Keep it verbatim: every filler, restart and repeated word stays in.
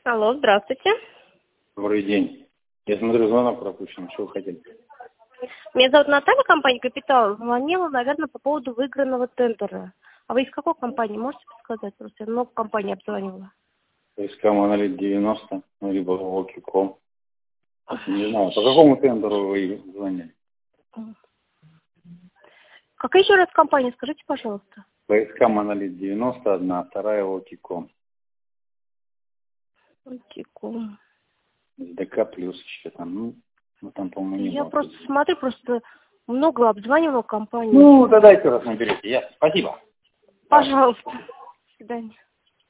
Алло, здравствуйте. Добрый день. Я смотрю, звонок пропущен. Что вы хотели? Меня зовут Наталья, компания «Капитал». Звонила, наверное, по поводу выигранного тендера. А вы из какой компании? Можете сказать? Просто я много компаний обзванивала. СК Монолит девяносто, ну, либо Окиком. Не знаю, по какому тендеру вы звонили? Какая еще раз компания? Скажите, пожалуйста. СК Монолит девяносто одна, вторая Окиком. Окиком. ДК плюс еще там, ну, ну там, по-моему, не Я было. просто смотрю, просто много обзванивала компаний. Ну, тогда еще раз наберите. Ясно. Спасибо. Пожалуйста. До свидания.